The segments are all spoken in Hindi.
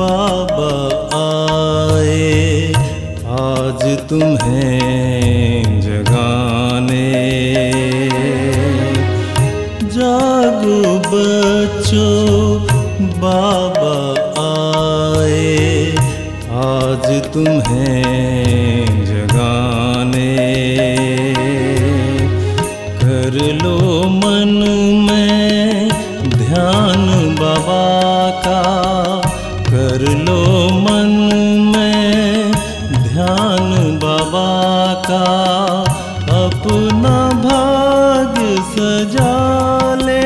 बाबा आए आज तुम्हें जगाने। जागो बच्चों बाबा आए आज तुम्हें जगाने। कर लो मन में ध्यान बाबा का, कर लो मन में ध्यान बाबा का। अपना भाग्य सजा ले।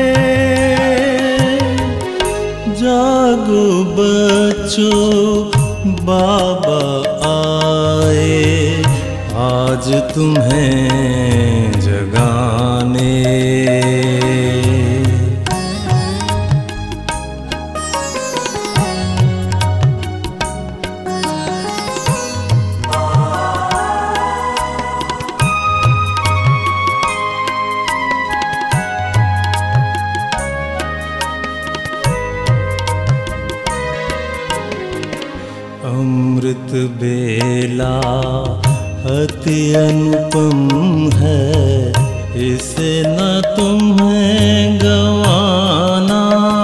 जागो बच्चों बाबा आए आज तुम्हें जगाने। अमृत बेला अति अनुपम है, इसे न तुम्हें गवाना।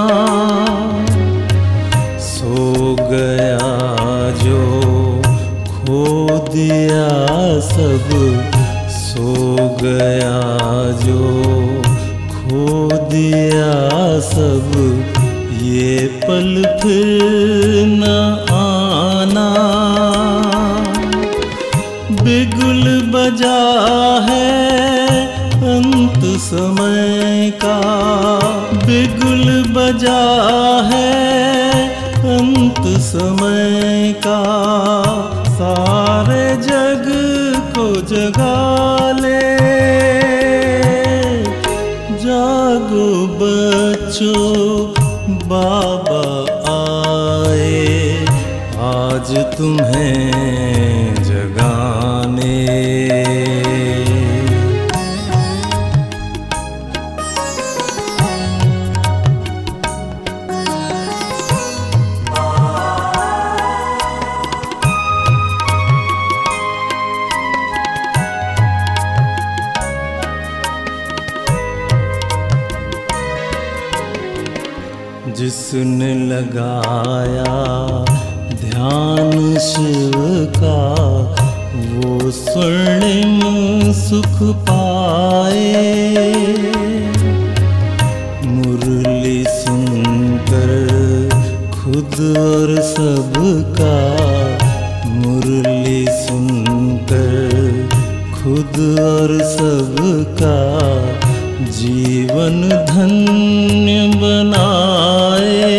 सो गया जो खो दिया सब, सो गया जो खो दिया सब। ये पल फिर न आना। बिगुल बजा है अंत समय का, बिगुल बजा है अंत समय का। सारे जग को जगा ले। जागो बच्चों बाबा आए आज तुम्हें जगाने। जिसने लगाया ध्यान शिव का, वो स्वर्णिम सुख पाए। मुरली सुनकर खुद और सबका, मुरली सुनकर खुद और सबका। जीवन धन्य बनाए।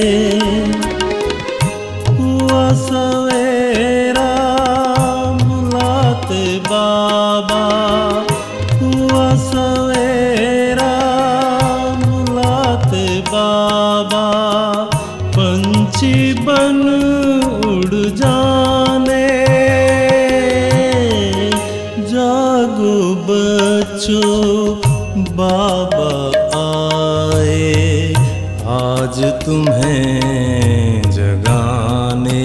हुआ सवेरा बुलाते बाबा, हुआ सवेरा बुलाते बाबा। पंछी बन उड़ जाने। जागो बच्चों बाबा आए आज तुम्हें जगाने।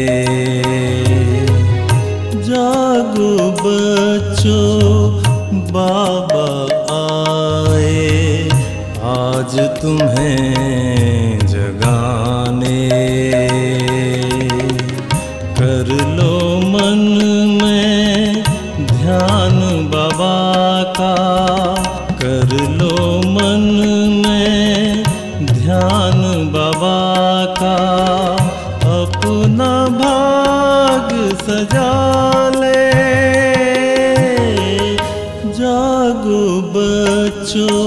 जागो बच्चों बाबा आए आज तुम्हें जगाने। कर लो मन में ध्यान बाबा का, कर लो मन में ध्यान बाबा का। अपना भाग्य सजा ले। जागो बच्चों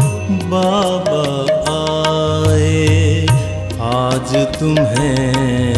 बाबा आए आज तुम्हें